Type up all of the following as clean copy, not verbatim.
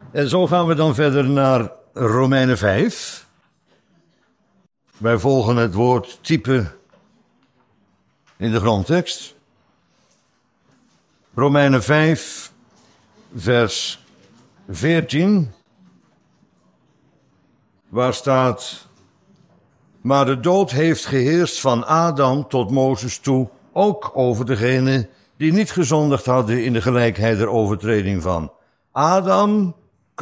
En zo gaan we dan verder naar Romeinen 5. Wij volgen het woord type in de grondtekst. Romeinen 5, vers 14, waar staat: maar de dood heeft geheerst van Adam tot Mozes toe, ook over degenen die niet gezondigd hadden in de gelijkheid der overtreding van Adam,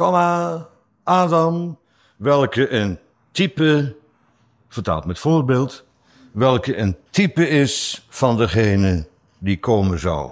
Adam, welke een type, vertaald met voorbeeld, welke een type is van degene die komen zou.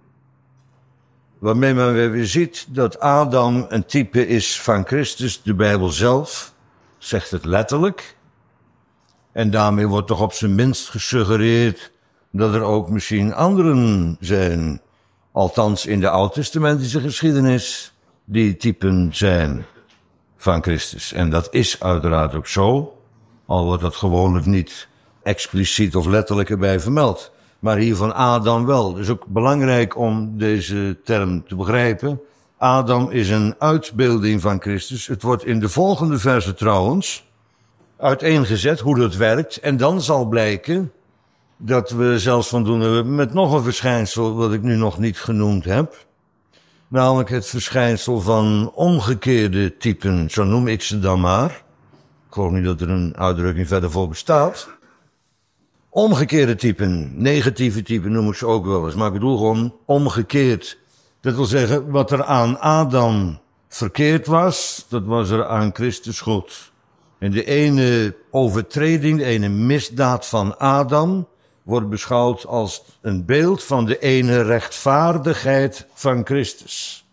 Waarmee men weer ziet dat Adam een type is van Christus. De Bijbel zelf zegt het letterlijk. En daarmee wordt toch op zijn minst gesuggereerd dat er ook misschien anderen zijn, althans in de oud-testamentische geschiedenis, die typen zijn van Christus. En dat is uiteraard ook zo, al wordt dat gewoonlijk niet expliciet of letterlijk erbij vermeld. Maar hier van Adam wel. Het is ook belangrijk om deze term te begrijpen. Adam is een uitbeelding van Christus. Het wordt in de volgende verse trouwens uiteengezet hoe dat werkt. En dan zal blijken dat we zelfs van doen hebben met nog een verschijnsel wat ik nu nog niet genoemd heb. Namelijk het verschijnsel van omgekeerde typen, zo noem ik ze dan maar. Ik geloof niet dat er een uitdrukking verder voor bestaat. Omgekeerde typen, negatieve typen noem ik ze ook wel eens, maar ik bedoel gewoon omgekeerd. Dat wil zeggen, wat er aan Adam verkeerd was, dat was er aan Christus goed. En de ene overtreding, de ene misdaad van Adam wordt beschouwd als een beeld van de ene rechtvaardigheid van Christus.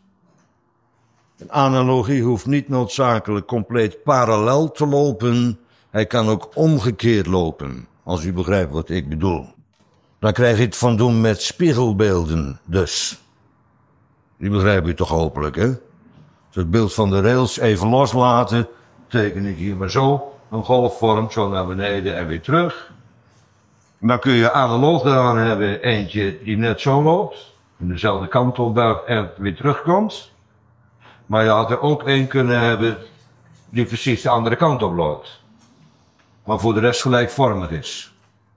Een analogie hoeft niet noodzakelijk compleet parallel te lopen, hij kan ook omgekeerd lopen. Als u begrijpt wat ik bedoel. Dan krijg je het van doen met spiegelbeelden dus. Die begrijp je toch hopelijk, hè? Dus het beeld van de rails even loslaten, teken ik hier maar zo, een golfvorm, zo naar beneden en weer terug. Dan kun je analoog daaraan hebben eentje die net zo loopt, en dezelfde kant op buigt en weer terugkomt. Maar je had er ook één kunnen hebben die precies de andere kant op loopt. Maar voor de rest gelijkvormig is.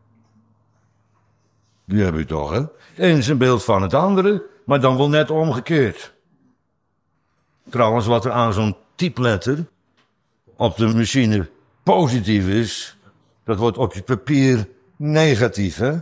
Die heb je toch, hè? Het een is een beeld van het andere, maar dan wel net omgekeerd. Trouwens, wat er aan zo'n typletter op de machine positief is, dat wordt op je papier negatief, hè?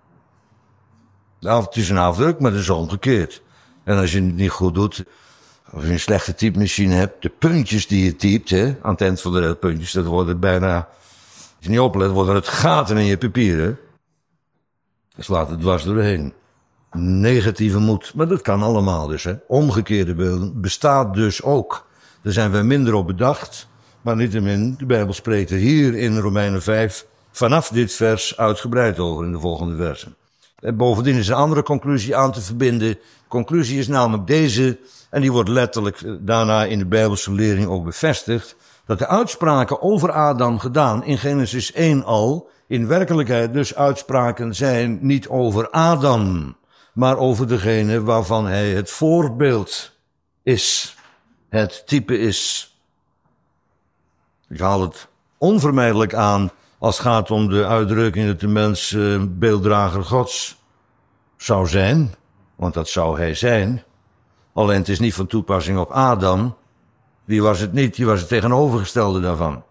Het is een afdruk, maar dat is omgekeerd. En als je het niet goed doet, als je een slechte typemachine hebt, de puntjes die je typt, hè, aan het eind van de puntjes, dat worden bijna, als je niet oplet, worden het gaten in je papier, hè. Dat slaat het dwars doorheen. Negatieve moed, maar dat kan allemaal dus, hè. Omgekeerde beelden bestaat dus ook. Daar zijn we minder op bedacht, maar niettemin, de Bijbel spreekt er hier in Romeinen 5 vanaf dit vers uitgebreid over in de volgende versen. En bovendien is een andere conclusie aan te verbinden. De conclusie is namelijk deze, en die wordt letterlijk daarna in de Bijbelse lering ook bevestigd, dat de uitspraken over Adam gedaan in Genesis 1 al, in werkelijkheid dus uitspraken zijn niet over Adam, maar over degene waarvan hij het voorbeeld is, het type is. Ik haal het onvermijdelijk aan als het gaat om de uitdrukking dat de mens beelddrager Gods zou zijn, want dat zou hij zijn. Alleen het is niet van toepassing op Adam. Die was het niet, die was het tegenovergestelde daarvan.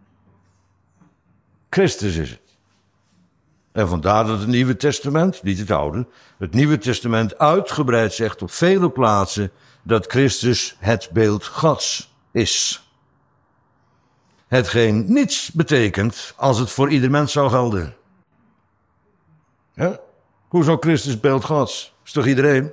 Christus is het. En vandaar dat het Nieuwe Testament, niet het Oude, het Nieuwe Testament uitgebreid zegt op vele plaatsen dat Christus het beeld Gods is. Hetgeen niets betekent als het voor ieder mens zou gelden. Ja? Hoe zou Christus beeld Gods? Is toch iedereen?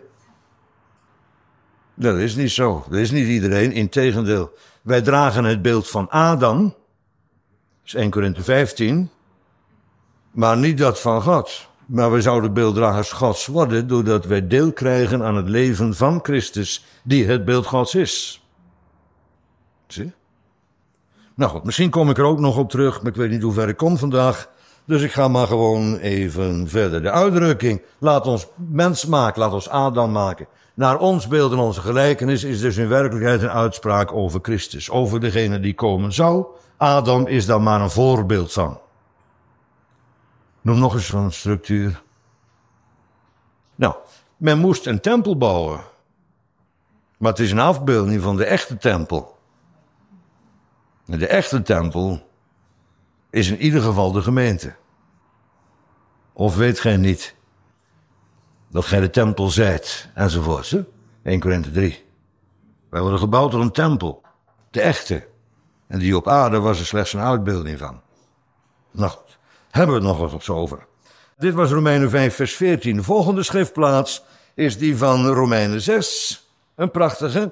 Dat is niet zo. Dat is niet iedereen. Integendeel. Wij dragen het beeld van Adam. Dat is 1 Korinthe 15. Maar niet dat van God. Maar we zouden beelddragers Gods worden doordat wij deel krijgen aan het leven van Christus, die het beeld Gods is. Zie? Nou goed, misschien kom ik er ook nog op terug, maar ik weet niet hoe ver ik kom vandaag. Dus ik ga maar gewoon even verder. De uitdrukking, laat ons mens maken, laat ons Adam maken. Naar ons beeld en onze gelijkenis is dus in werkelijkheid een uitspraak over Christus. Over degene die komen zou. Adam is daar maar een voorbeeld van. Noem nog eens zo'n structuur. Nou, men moest een tempel bouwen. Maar het is een afbeelding van de echte tempel. En de echte tempel is in ieder geval de gemeente. Of weet gij niet dat gij de tempel zijt, enzovoort. 1 Korinthe 3. Wij worden gebouwd door een tempel. De echte. En die op aarde was er slechts een uitbeelding van. Nou goed, hebben we het nog wat over. Dit was Romeinen 5 vers 14. De volgende schriftplaats is die van Romeinen 6. Een prachtige.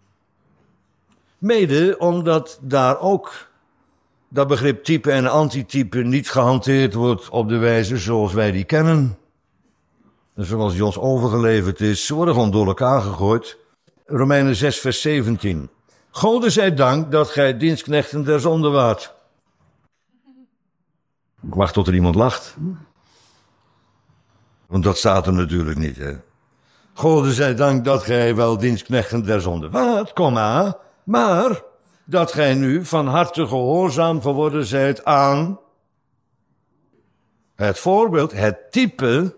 Mede omdat daar ook dat begrip type en antitype niet gehanteerd wordt op de wijze zoals wij die kennen. En zoals die ons overgeleverd is. Ze worden gewoon door elkaar gegooid. Romeinen 6 vers 17. Gode zij dank dat gij dienstknechten der zonde waart. Ik wacht tot er iemand lacht. Want dat staat er natuurlijk niet, hè. Gode zij dank dat gij wel dienstknechten der zonde waart, maar dat gij nu van harte gehoorzaam geworden zijt aan het voorbeeld, het type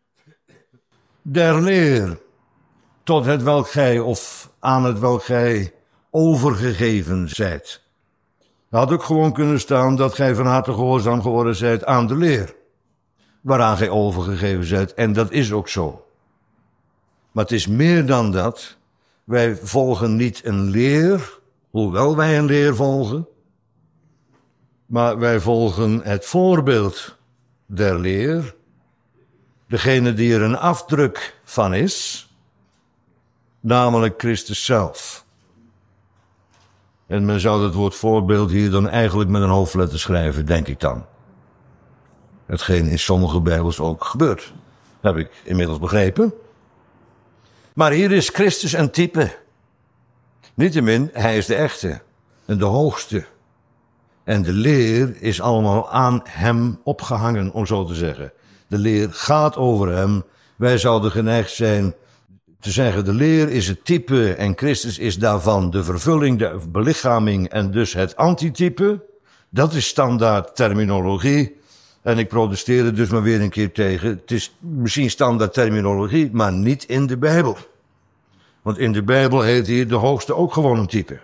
der leer, tot het welk gij of aan het welk gij overgegeven zijt. Dat had ook gewoon kunnen staan dat gij van harte gehoorzaam geworden zijt aan de leer, waaraan gij overgegeven zijt, en dat is ook zo. Maar het is meer dan dat. Wij volgen niet een leer, hoewel wij een leer volgen, maar wij volgen het voorbeeld der leer, degene die er een afdruk van is, namelijk Christus zelf. En men zou het woord voorbeeld hier dan eigenlijk met een hoofdletter schrijven, denk ik dan. Hetgeen in sommige Bijbels ook gebeurt, heb ik inmiddels begrepen. Maar hier is Christus een type. Niettemin, hij is de echte en de hoogste. En de leer is allemaal aan hem opgehangen, om zo te zeggen. De leer gaat over hem. Wij zouden geneigd zijn te zeggen, de leer is het type en Christus is daarvan de vervulling, de belichaming en dus het antitype. Dat is standaard terminologie. En ik protesteer er dus maar weer een keer tegen. Het is misschien standaard terminologie, maar niet in de Bijbel. Want in de Bijbel heet hier de hoogste ook gewoon een type.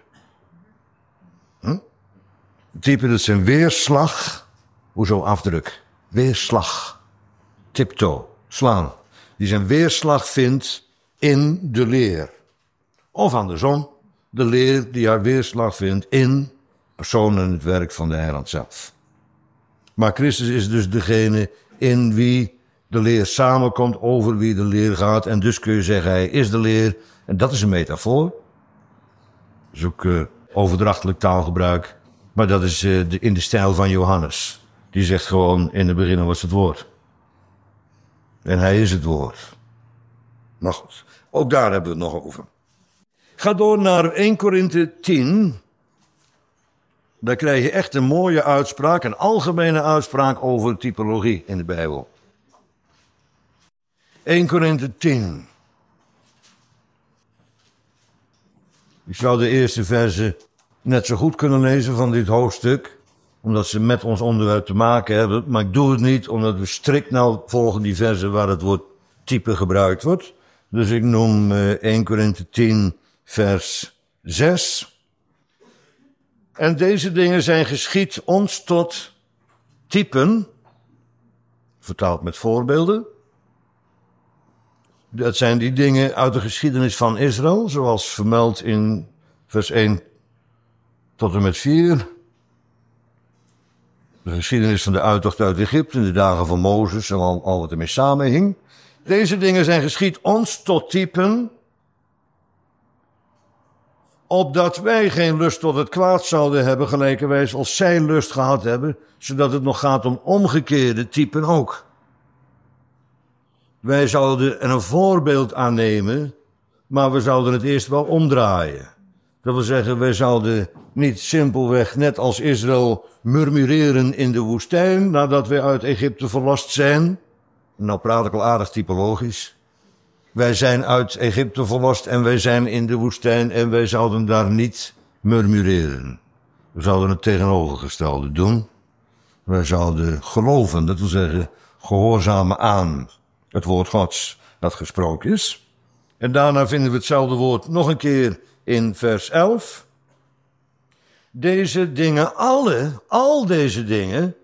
Type, dat is een weerslag. Hoezo afdruk? Weerslag. Tiptoe, slaan. Die zijn weerslag vindt in de leer. Of andersom, de leer die haar weerslag vindt in persoon en het werk van de heiland zelf. Maar Christus is dus degene in wie de leer samenkomt, over wie de leer gaat. En dus kun je zeggen, hij is de leer. En dat is een metafoor. Dat is ook overdrachtelijk taalgebruik. Maar dat is in de stijl van Johannes. Die zegt gewoon, in het begin was het woord. En hij is het woord. Nou goed, ook daar hebben we het nog over. Ga door naar 1 Korinthe 10. Daar krijg je echt een mooie uitspraak, een algemene uitspraak over typologie in de Bijbel. 1 Korinthe 10. Ik zou de eerste verzen net zo goed kunnen lezen van dit hoofdstuk, omdat ze met ons onderwerp te maken hebben, maar ik doe het niet, omdat we strikt nou volgen die verzen waar het woord type gebruikt wordt. Dus ik noem 1 Korinthe 10 vers 6. En deze dingen zijn geschied ons tot typen, vertaald met voorbeelden. Dat zijn die dingen uit de geschiedenis van Israël, zoals vermeld in vers 1 tot en met 4. De geschiedenis van de uittocht uit Egypte in de dagen van Mozes en al wat ermee samenhing. Deze dingen zijn geschied ons tot typen, opdat wij geen lust tot het kwaad zouden hebben, gelijkerwijs als zij lust gehad hebben, zodat het nog gaat om omgekeerde typen ook. Wij zouden er een voorbeeld aan nemen, maar we zouden het eerst wel omdraaien. Dat wil zeggen, wij zouden niet simpelweg, net als Israël, murmureren in de woestijn, nadat wij uit Egypte verlost zijn. Nou praat ik al aardig typologisch. wij zijn uit Egypte verlost en wij zijn in de woestijn en wij zouden daar niet murmureren. We zouden het tegenovergestelde doen. Wij zouden geloven, dat wil zeggen gehoorzamen aan het woord Gods dat gesproken is. En daarna vinden we hetzelfde woord nog een keer in vers 11. Deze dingen, al deze dingen,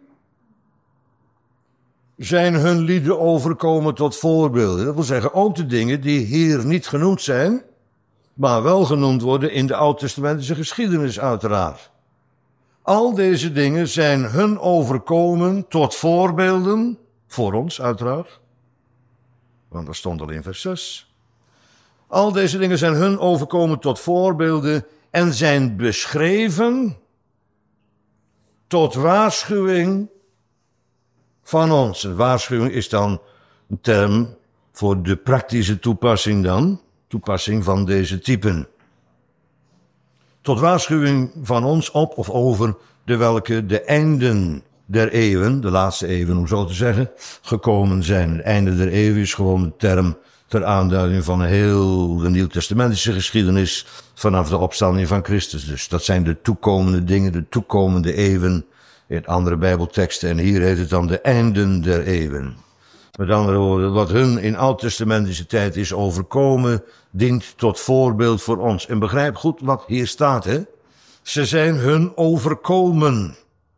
zijn hun lieden overkomen tot voorbeelden. Dat wil zeggen ook de dingen die hier niet genoemd zijn, maar wel genoemd worden in de Oud-testamentische geschiedenis uiteraard. Al deze dingen zijn hun overkomen tot voorbeelden, voor ons uiteraard, want dat stond al in vers 6. Al deze dingen zijn hun overkomen tot voorbeelden en zijn beschreven tot waarschuwing van ons. Een waarschuwing is dan een term voor de praktische toepassing van deze typen. Tot waarschuwing van ons op of over de welke de einden der eeuwen, de laatste eeuwen om zo te zeggen, gekomen zijn. Het einde der eeuwen is gewoon een term ter aanduiding van heel de Nieuwtestamentische geschiedenis vanaf de opstanding van Christus. Dus dat zijn de toekomende dingen, de toekomende eeuwen in andere Bijbelteksten. En hier heet het dan de einden der eeuwen. Met andere woorden, wat hun in oud-testamentische tijd is overkomen, dient tot voorbeeld voor ons. En begrijp goed wat hier staat, hè. Ze zijn hun overkomen.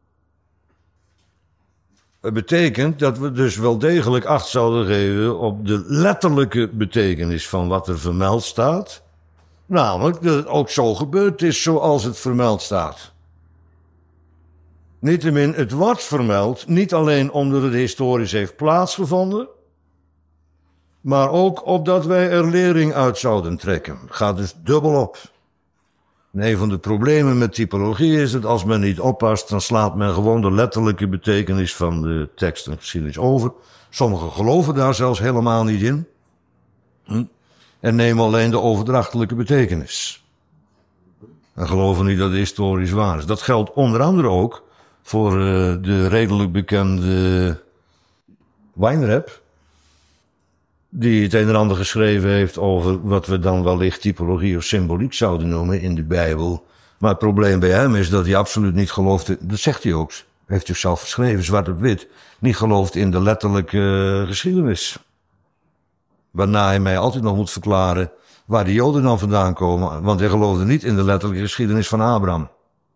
Het betekent dat we dus wel degelijk acht zouden geven op de letterlijke betekenis van wat er vermeld staat. Namelijk dat het ook zo gebeurd is zoals het vermeld staat. Niettemin, het wordt vermeld, niet alleen omdat het historisch heeft plaatsgevonden, maar ook opdat wij er lering uit zouden trekken. Het gaat dus dubbel op. En een van de problemen met typologie is dat als men niet oppast, dan slaat men gewoon de letterlijke betekenis van de tekst en geschiedenis over. Sommigen geloven daar zelfs helemaal niet in. En nemen alleen de overdrachtelijke betekenis. En geloven niet dat het historisch waar is. Dat geldt onder andere ook voor de redelijk bekende Weinreb, die het een en ander geschreven heeft over wat we dan wellicht typologie of symboliek zouden noemen in de Bijbel. Maar het probleem bij hem is dat hij absoluut niet geloofde, dat zegt hij ook, heeft hij zelf geschreven, zwart op wit, niet gelooft in de letterlijke geschiedenis. Waarna hij mij altijd nog moet verklaren waar de Joden dan vandaan komen, want hij geloofde niet in de letterlijke geschiedenis van Abraham.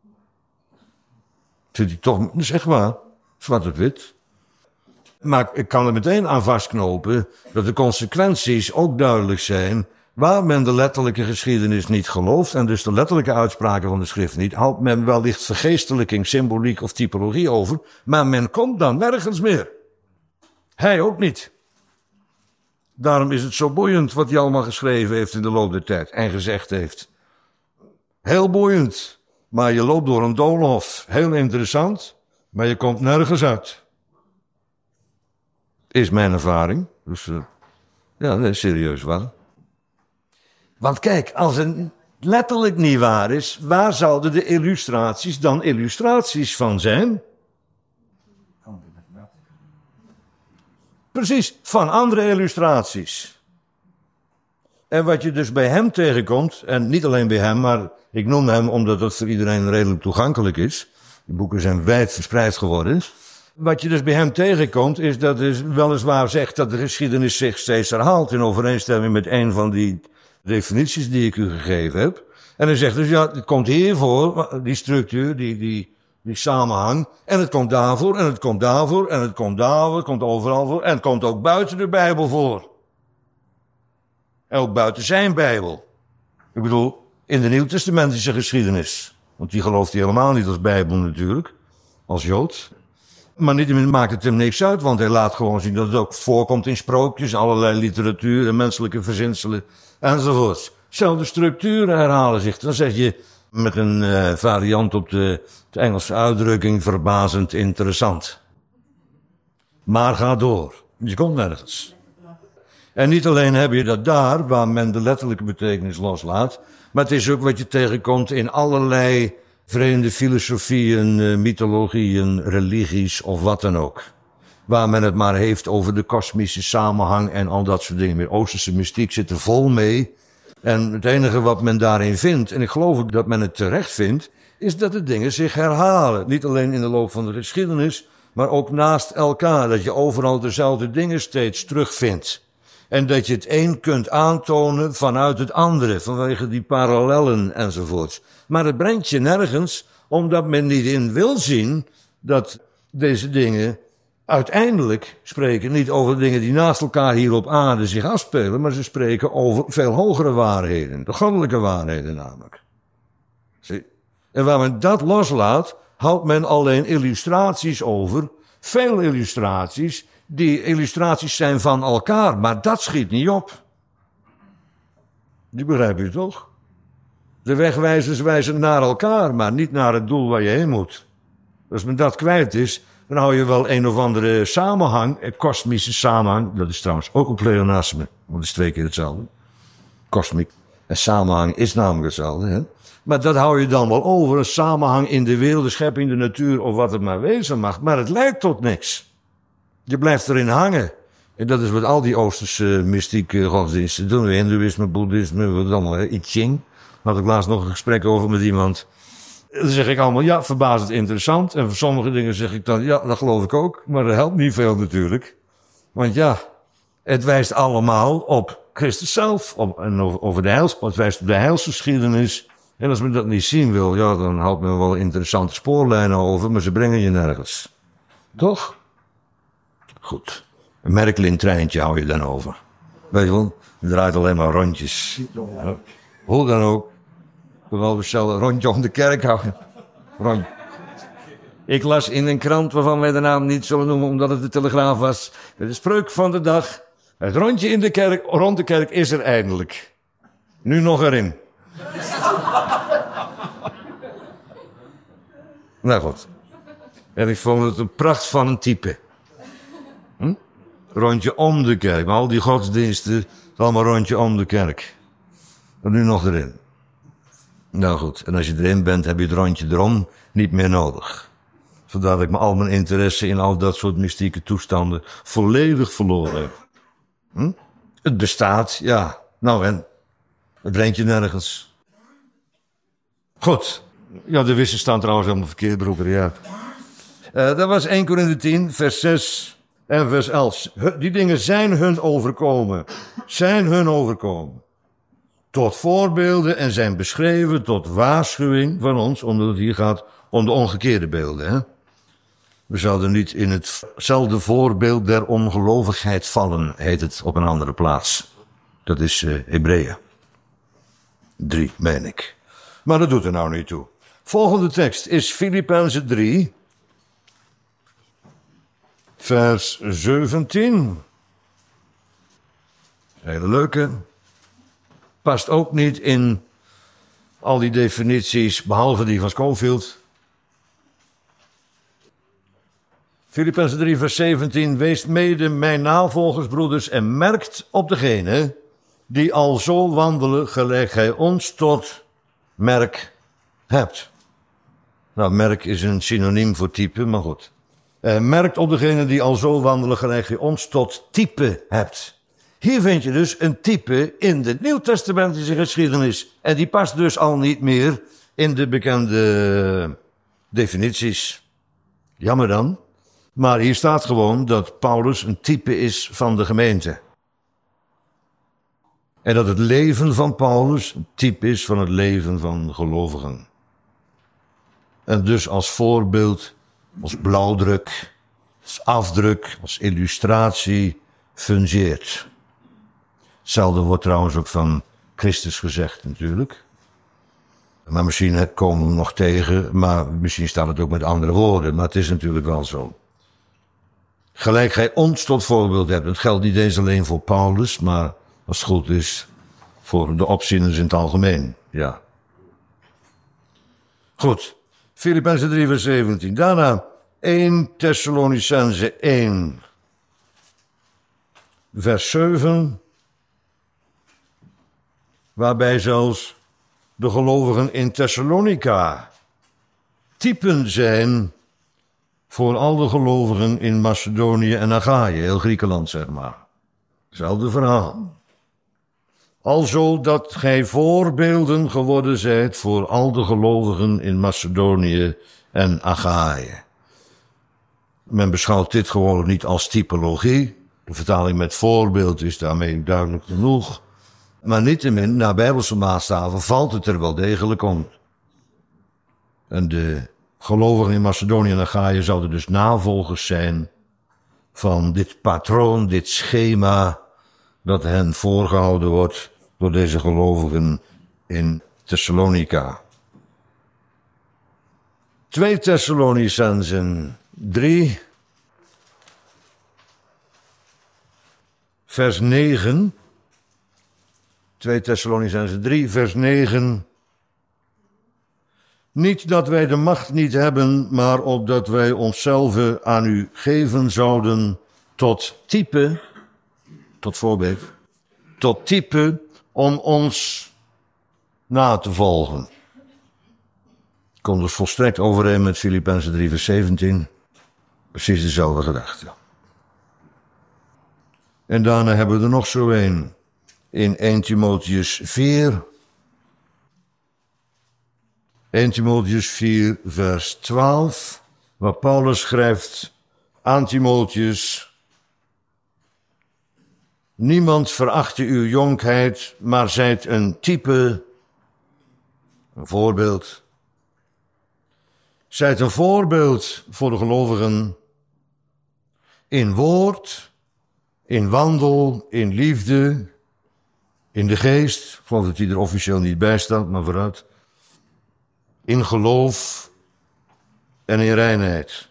Zit hij toch, dat is echt waar, zwart op wit. Maar ik kan er meteen aan vastknopen dat de consequenties ook duidelijk zijn. Waar men de letterlijke geschiedenis niet gelooft en dus de letterlijke uitspraken van de schrift niet, houdt men wellicht vergeestelijking, symboliek of typologie over, maar men komt dan nergens meer. Hij ook niet. Daarom is het zo boeiend wat hij allemaal geschreven heeft in de loop der tijd en gezegd heeft. Heel boeiend, maar je loopt door een doolhof. Heel interessant, maar je komt nergens uit. Is mijn ervaring. Dus ja, dat is serieus waar. Want kijk, als het letterlijk niet waar is, waar zouden de illustraties dan illustraties van zijn? Precies, van andere illustraties. En wat je dus bij hem tegenkomt, en niet alleen bij hem, maar ik noem hem omdat het voor iedereen redelijk toegankelijk is. Die boeken zijn wijd verspreid geworden. Wat je dus bij hem tegenkomt, is dat hij weliswaar zegt dat de geschiedenis zich steeds herhaalt in overeenstemming met een van die definities die ik u gegeven heb. En hij zegt dus, ja, het komt hiervoor, die structuur, die samenhang, en het komt daarvoor, en het komt daarvoor, en het komt daarvoor, het komt overal voor, en het komt ook buiten de Bijbel voor. En ook buiten zijn Bijbel. Ik bedoel, in de Nieuwtestamentische geschiedenis. Want die gelooft hij helemaal niet als Bijbel natuurlijk, als Jood. Maar niettemin maakt het hem niks uit, want hij laat gewoon zien dat het ook voorkomt in sprookjes, allerlei literatuur en menselijke verzinselen enzovoort. Zelfde structuren herhalen zich. Dan zeg je met een variant op de Engelse uitdrukking verbazend interessant. Maar ga door. Je komt nergens. En niet alleen heb je dat daar, waar men de letterlijke betekenis loslaat, maar het is ook wat je tegenkomt in allerlei vreemde filosofieën, mythologieën, religies of wat dan ook. waar men het maar heeft over de kosmische samenhang en al dat soort dingen meer. Oosterse mystiek zit er vol mee. En het enige wat men daarin vindt, en ik geloof ook dat men het terecht vindt, is dat de dingen zich herhalen. Niet alleen in de loop van de geschiedenis, maar ook naast elkaar. Dat je overal dezelfde dingen steeds terugvindt. En dat je het een kunt aantonen vanuit het andere, vanwege die parallellen enzovoort. Maar het brengt je nergens, omdat men niet in wil zien dat deze dingen uiteindelijk spreken niet over dingen die naast elkaar hier op aarde zich afspelen, maar ze spreken over veel hogere waarheden, de goddelijke waarheden namelijk. Zie? En waar men dat loslaat, houdt men alleen illustraties over, veel illustraties, die illustraties zijn van elkaar, maar dat schiet niet op. Die begrijp je toch? De wegwijzers wijzen naar elkaar, maar niet naar het doel waar je heen moet. Als men dat kwijt is, dan hou je wel een of andere samenhang, een kosmische samenhang. Dat is trouwens ook een pleonasme, want het is 2 keer hetzelfde. Kosmiek en samenhang is namelijk hetzelfde. Hè? Maar dat hou je dan wel over, een samenhang in de wereld, de schepping, de natuur of wat het maar wezen mag. Maar het leidt tot niks. Je blijft erin hangen. En dat is wat al die Oosterse mystieke godsdiensten doen. Hindoeïsme, boeddhisme, wat allemaal. I Ching. Daar had ik laatst nog een gesprek over met iemand. Dan zeg ik allemaal, ja, verbazend interessant. En voor sommige dingen zeg ik dan, ja, dat geloof ik ook. Maar dat helpt niet veel natuurlijk. Want ja, het wijst allemaal op Christus zelf. En over de het wijst op de heilsgeschiedenis. En als men dat niet zien wil, ja, dan houdt men wel interessante spoorlijnen over. Maar ze brengen je nergens. Toch? Goed. Een Märklin-treintje hou je dan over. Weet je wel, het draait alleen maar rondjes. Ja. Hoe dan ook. Ik wil wel bestellen een rondje om de kerk houden. Ik las in een krant waarvan wij de naam niet zullen noemen omdat het de Telegraaf was. De spreuk van de dag. Het rondje in de kerk, rond de kerk is er eindelijk. Nu nog erin. Nou goed. En ik vond het een pracht van een type. Rondje om de kerk. Maar al die godsdiensten, het is allemaal rondje om de kerk. En nu nog erin. Nou goed, en als je erin bent, heb je het rondje erom niet meer nodig. Zodat ik me al mijn interesse in al dat soort mystieke toestanden volledig verloren heb. Het bestaat, ja. Nou en, het brengt je nergens. Goed. Ja, de wissen staan trouwens helemaal verkeerd, broeder, ja. Dat was 1 Korinthe 10, vers 6 en vers 11. Die dingen zijn hun overkomen. Zijn hun overkomen. Tot voorbeelden en zijn beschreven tot waarschuwing van ons, omdat het hier gaat om de omgekeerde beelden. Hè? We zouden niet in hetzelfde voorbeeld der ongelovigheid vallen, heet het op een andere plaats. Dat is Hebreeën 3, meen ik. Maar dat doet er nou niet toe. Volgende tekst is Filippenzen 3, vers 17. Hele leuke. Past ook niet in al die definities, behalve die van Scofield. Filippenzen 3, vers 17. Wees mede mijn navolgers, broeders, en merkt op degene die al zo wandelen, gelijk gij ons tot merk hebt. Nou, merk is een synoniem voor type, maar goed. Merkt op degene die al zo wandelen, gelijk gij ons tot type hebt. Hier vind je dus een type in de Nieuwtestamentische geschiedenis. En die past dus al niet meer in de bekende definities. Jammer dan. Maar hier staat gewoon dat Paulus een type is van de gemeente. En dat het leven van Paulus een type is van het leven van de gelovigen. En dus als voorbeeld, als blauwdruk, als afdruk, als illustratie fungeert. Hetzelfde wordt trouwens ook van Christus gezegd natuurlijk. Maar misschien komen we hem nog tegen, maar misschien staat het ook met andere woorden. Maar het is natuurlijk wel zo. Gelijk gij ons tot voorbeeld hebt. Het geldt niet eens alleen voor Paulus, maar als het goed is voor de opzieners in het algemeen. Ja. Goed. Filippenzen 3 vers 17. Daarna 1 Thessalonicenzen 1 vers 7. Waarbij zelfs de gelovigen in Thessalonica typen zijn voor al de gelovigen in Macedonië en Achaïe, heel Griekenland zeg maar. Hetzelfde verhaal. Alzo dat gij voorbeelden geworden zijt voor al de gelovigen in Macedonië en Achaïe. Men beschouwt dit gewoon niet als typologie. De vertaling met voorbeeld is daarmee duidelijk genoeg. Maar niettemin, naar Bijbelse maatstaven valt het er wel degelijk om. En de gelovigen in Macedonië en Achaïe zouden dus navolgers zijn van dit patroon, dit schema dat hen voorgehouden wordt door deze gelovigen in Thessalonica. 2 Thessalonicenzen 3, vers 9. 2 Thessalonicenzen 3, vers 9. Niet dat wij de macht niet hebben, maar opdat wij onszelf aan u geven zouden tot type, tot voorbeeld, tot type om ons na te volgen. Komt dus volstrekt overeen met Filippenzen 3 vers 17. Precies dezelfde gedachte. En daarna hebben we er nog zo een in 1 Timotheus 4. 1 Timotheus 4 vers 12. Waar Paulus schrijft aan Timotheus: niemand verachte uw jonkheid, maar zijt een type, een voorbeeld. Zijt een voorbeeld voor de gelovigen in woord, in wandel, in liefde, in de geest. Ik geloof dat die er officieel niet bij staat, maar vooruit. In geloof en in reinheid.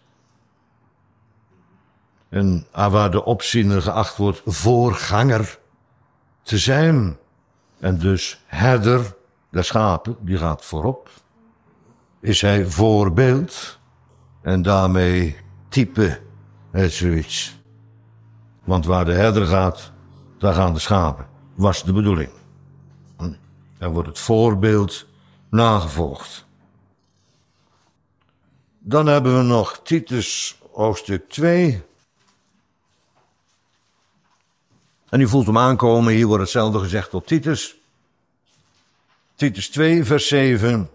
En waar de opziener geacht wordt voorganger te zijn. En dus herder der schapen, die gaat voorop. Is hij voorbeeld en daarmee type, zoiets. Want waar de herder gaat, daar gaan de schapen. Was de bedoeling. Dan wordt het voorbeeld nagevolgd. Dan hebben we nog Titus hoofdstuk 2. En u voelt hem aankomen, hier wordt hetzelfde gezegd tot Titus. Titus 2 vers 7.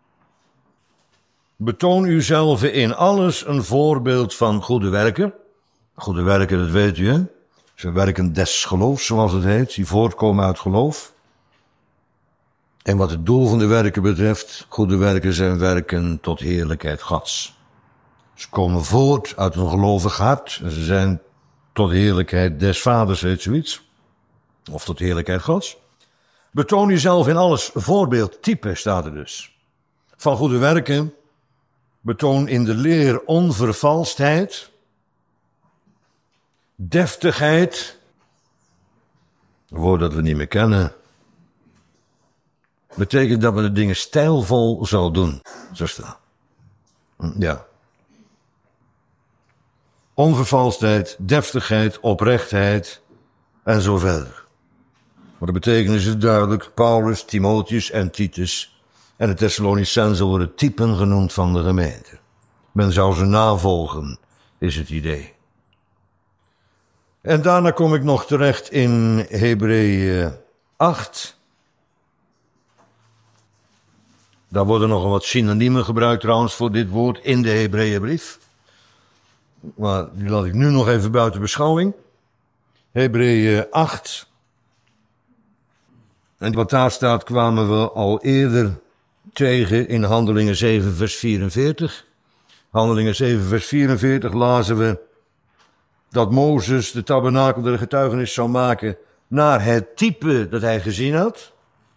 Betoon uzelf in alles een voorbeeld van goede werken. Goede werken, dat weet u, hè? Ze werken des geloofs, zoals het heet, die voortkomen uit geloof. En wat het doel van de werken betreft, goede werken zijn werken tot heerlijkheid Gods. Ze komen voort uit een gelovig hart en ze zijn tot heerlijkheid des vaders, heet zoiets. Of tot heerlijkheid Gods. Betoon uzelf in alles voorbeeld, type staat er dus. Van goede werken. Betoon in de leer onvervalstheid, deftigheid, een woord dat we niet meer kennen, betekent dat we de dingen stijlvol zouden doen, zo staat. Ja. Onvervalstheid, deftigheid, oprechtheid en zo verder. Maar de betekenis is duidelijk. Paulus, Timotheus en Titus en de Thessalonicenzen worden typen genoemd van de gemeente. Men zou ze navolgen, is het idee. En daarna kom ik nog terecht in Hebreeën 8. Daar worden nog wat synoniemen gebruikt trouwens voor dit woord in de Hebreeënbrief. Maar die laat ik nu nog even buiten beschouwing. Hebreeën 8. En wat daar staat kwamen we al eerder tegen in Handelingen 7 vers 44. Handelingen 7 vers 44 lazen we dat Mozes de tabernakel der getuigenis zou maken naar het type dat hij gezien had.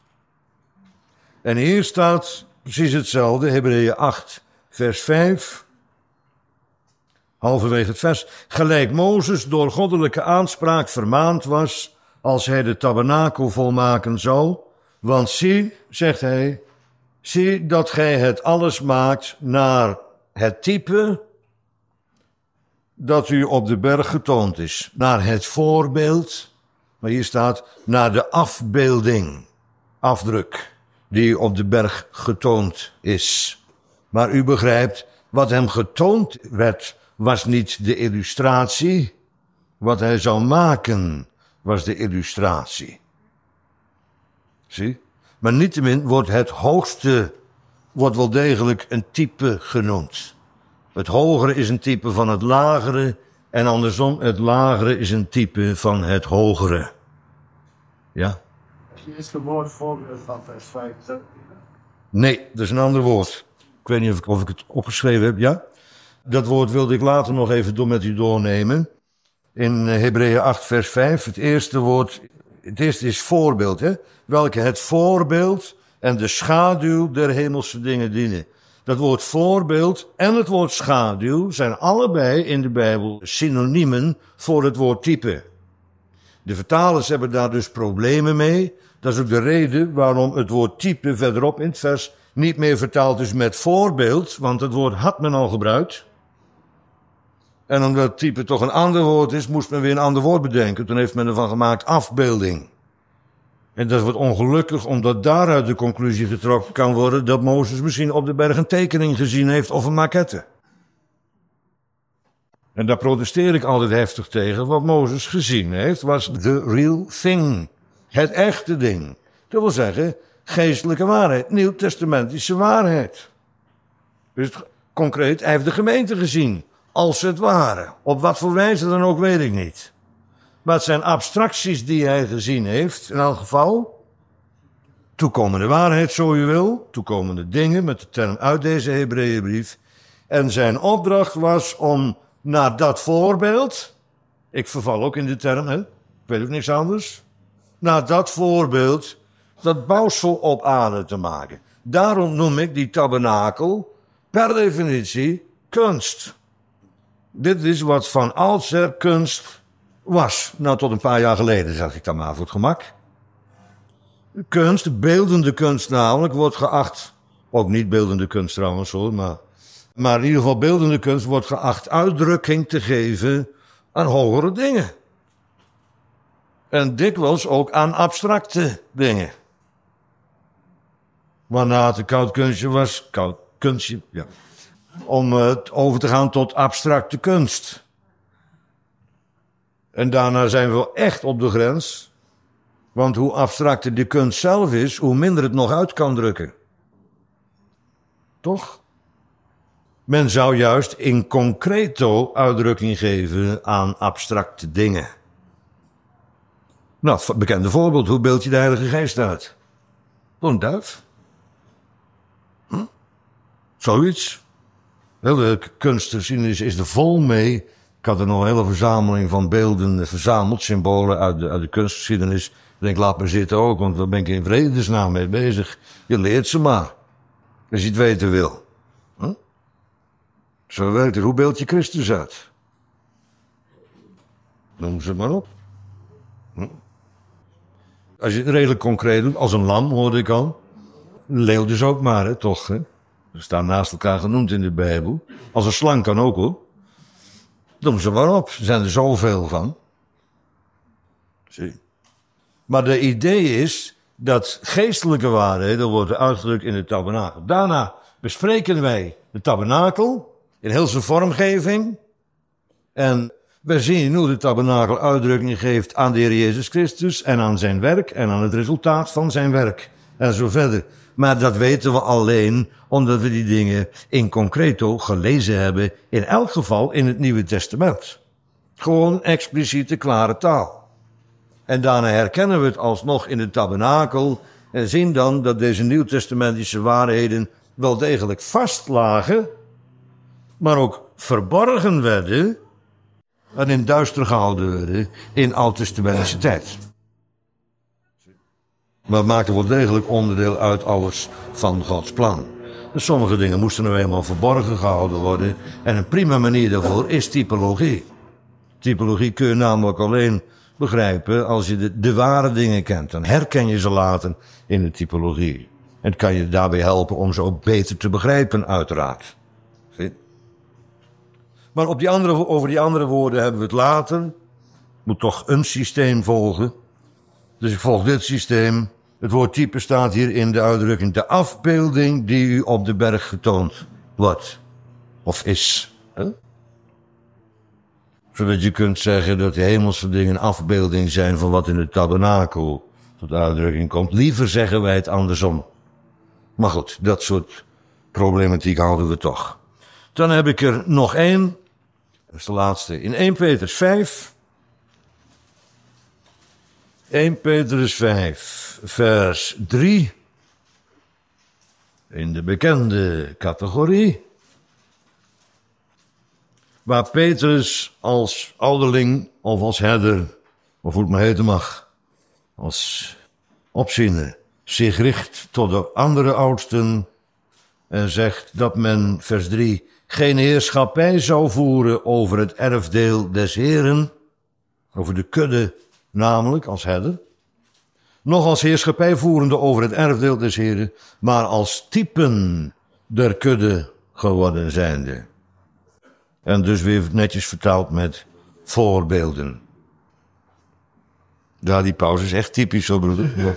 En hier staat precies hetzelfde, Hebreeën 8 vers 5. Halverwege het vers. Gelijk Mozes door goddelijke aanspraak vermaand was als hij de tabernakel volmaken zou. Want zie, zegt hij, zie dat gij het alles maakt naar het type dat u op de berg getoond is. Naar het voorbeeld, maar hier staat, naar de afbeelding, afdruk, die op de berg getoond is. Maar u begrijpt, Wat hem getoond werd, was niet de illustratie. Wat hij zou maken, was de illustratie. Zie? Maar niettemin wordt het hoogste, wordt wel degelijk een type genoemd. Het hogere is een type van het lagere en andersom, het lagere is een type van het hogere. Ja? Is het woord voorbeeld van vers 5? Nee, dat is een ander woord. Ik weet niet of ik het opgeschreven heb, ja? Dat woord wilde ik later nog even met u doornemen. In Hebreeën 8 vers 5, het eerste is voorbeeld, hè? Welke het voorbeeld en de schaduw der hemelse dingen dienen. Dat woord voorbeeld en het woord schaduw zijn allebei in de Bijbel synoniemen voor het woord type. De vertalers hebben daar dus problemen mee. Dat is ook de reden waarom het woord type verderop in het vers niet meer vertaald is met voorbeeld, want het woord had men al gebruikt. En omdat type toch een ander woord is, moest men weer een ander woord bedenken. Toen heeft men ervan gemaakt afbeelding. En dat wordt ongelukkig, omdat daaruit de conclusie getrokken kan worden dat Mozes misschien op de berg een tekening gezien heeft of een maquette. En daar protesteer ik altijd heftig tegen. Wat Mozes gezien heeft, was the real thing. Het echte ding. Dat wil zeggen, geestelijke waarheid, nieuwtestamentische waarheid. Dus concreet, hij heeft de gemeente gezien. Als het ware. Op wat voor wijze dan ook, weet ik niet. Maar het zijn abstracties die hij gezien heeft, in elk geval. Toekomende waarheid, zo u wil. Toekomende dingen, met de term uit deze Hebreeënbrief. En zijn opdracht was om naar dat voorbeeld. Ik verval ook in de term, hè. Ik weet ook niks anders. Naar dat voorbeeld, dat bouwsel op aarde te maken. Daarom noem ik die tabernakel per definitie kunst. Dit is wat van oudsher kunst was. Nou, tot een paar jaar geleden, zeg ik dan maar voor het gemak. Kunst, beeldende kunst namelijk, wordt geacht, ook niet beeldende kunst trouwens hoor, maar in ieder geval beeldende kunst wordt geacht uitdrukking te geven aan hogere dingen. En dikwijls ook aan abstracte dingen. Waarna het een koud kunstje was, ja. Om over te gaan tot abstracte kunst. En daarna zijn we wel echt op de grens. Want hoe abstracter de kunst zelf is, hoe minder het nog uit kan drukken. Toch? Men zou juist in concreto uitdrukking geven aan abstracte dingen. Nou, bekende voorbeeld, hoe beeld je de Heilige Geest uit? Door een duif. Zoiets. De kunstgeschiedenis is er vol mee. Ik had er nog een hele verzameling van beelden verzameld, symbolen uit de kunstgeschiedenis. Ik denk, laat maar zitten ook, want daar ben ik in vredesnaam mee bezig. Je leert ze maar, als je het weten wil. Zo werkt het. Hoe beeld je Christus uit? Noem ze maar op. Als je het redelijk concreet doet, als een lam, hoorde ik al. Een leeuw dus ook maar, hè, toch, hè? Ze staan naast elkaar genoemd in de Bijbel. Als een slang kan ook, hoor. Noem ze maar op. Er zijn er zoveel van. Zie. Maar de idee is dat geestelijke waarheden worden uitgedrukt in de tabernakel. Daarna bespreken wij de tabernakel in heel zijn vormgeving. En wij zien hoe de tabernakel uitdrukking geeft aan de Heer Jezus Christus en aan zijn werk en aan het resultaat van zijn werk. En zo verder. Maar dat weten we alleen omdat we die dingen in concreto gelezen hebben, in elk geval in het Nieuwe Testament. Gewoon expliciete, klare taal. En daarna herkennen we het alsnog in de tabernakel en zien dan dat deze nieuwtestamentische waarheden wel degelijk vastlagen, maar ook verborgen werden en in duister gehouden werden in oud-testamentische tijd. Maar het maakte wel degelijk onderdeel uit alles van Gods plan. Dus sommige dingen moesten nou eenmaal verborgen gehouden worden. En een prima manier daarvoor is typologie. Typologie kun je namelijk alleen begrijpen als je de ware dingen kent. Dan herken je ze later in de typologie. En het kan je daarbij helpen om ze ook beter te begrijpen, uiteraard. Zie? Maar over die andere woorden hebben we het later. Moet toch een systeem volgen. Dus ik volg dit systeem. Het woord type staat hier in de uitdrukking. De afbeelding die u op de berg getoond wordt. Of is. Hè? Zodat je kunt zeggen dat de hemelse dingen een afbeelding zijn van wat in het tabernakel tot uitdrukking komt. Liever zeggen wij het andersom. Maar goed, dat soort problematiek houden we toch. Dan heb ik er nog één. Dat is de laatste. In 1 Petrus 5. 1 Petrus 5, vers 3. In de bekende categorie. Waar Petrus als ouderling of als herder, of hoe het maar heten mag, als opziener, zich richt tot de andere oudsten en zegt dat men, vers 3, geen heerschappij zou voeren over het erfdeel des Heren, over de kudde namelijk als herder, nog als heerschappij voerende over het erfdeel des Heren, maar als typen der kudde geworden zijnde. En dus weer netjes vertaald met voorbeelden. Ja, die pauze is echt typisch zo, broeder.